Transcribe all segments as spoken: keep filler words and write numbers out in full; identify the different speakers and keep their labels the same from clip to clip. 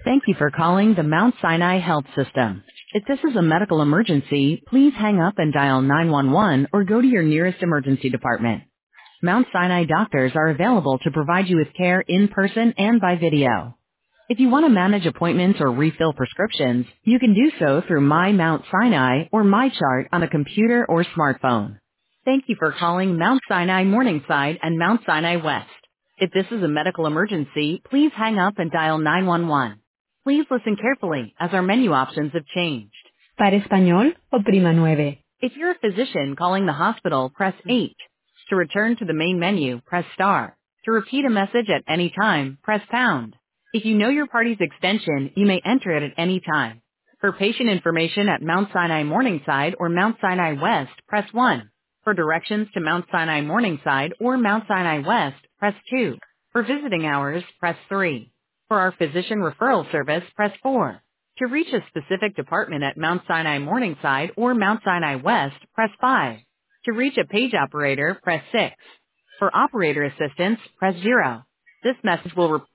Speaker 1: Thank you for calling the Mount Sinai Health System. If this is a medical emergency, please hang up and dial nine one one or go to your nearest emergency department. Mount Sinai doctors are available to provide you with care in person and by video. If you want to manage appointments or refill prescriptions, you can do so through My Mount Sinai or MyChart on a computer or smartphone. Thank you for calling Mount Sinai Morningside and Mount Sinai West. If this is a medical emergency, please hang up and dial nine one one. Please listen carefully as our menu options have changed. Para español, oprima nueve. If you're a physician calling the hospital, press eight. To return to the main menu, press star. To repeat a message at any time, press pound. If you know your party's extension, you may enter it at any time. For patient information at Mount Sinai Morningside or Mount Sinai West, press one. For directions to Mount Sinai Morningside or Mount Sinai West, press two. For visiting hours, press three. For our physician referral service, press four. To reach a specific department at Mount Sinai Morningside or Mount Sinai West, press five. To reach a page operator, press six. For operator assistance, press zero. This message will re-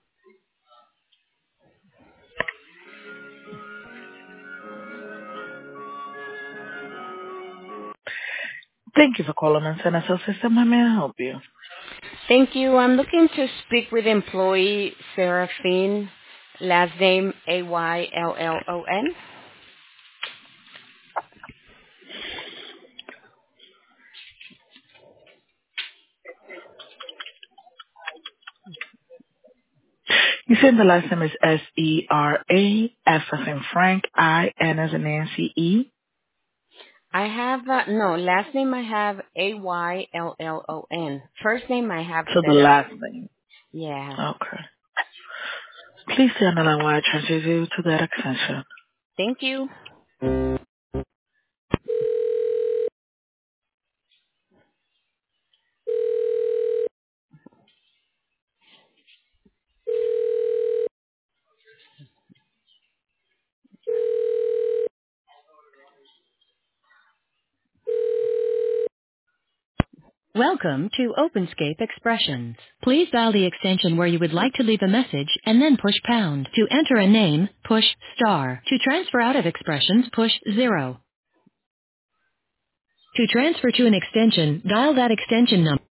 Speaker 1: Thank you for calling Montana Health System. How may I help you?
Speaker 2: Thank you. I'm looking to speak with employee Seraphine, last name A Y L L O N.
Speaker 1: You said the last name is S E R A, F as in Frank, I, N as in Nancy, E.
Speaker 2: I have, uh, no, last name I have A Y L L O N. First name I have
Speaker 1: So the
Speaker 2: Seraph.
Speaker 1: last name.
Speaker 2: Yeah.
Speaker 1: Okay. Please stay on the line while I transfer you to that extension.
Speaker 2: Thank you.
Speaker 1: Welcome to OpenScape Expressions. Please dial the extension where you would like to leave a message and then push pound. To enter a name, push star. To transfer out of expressions, push zero. To transfer to an extension, dial that extension number.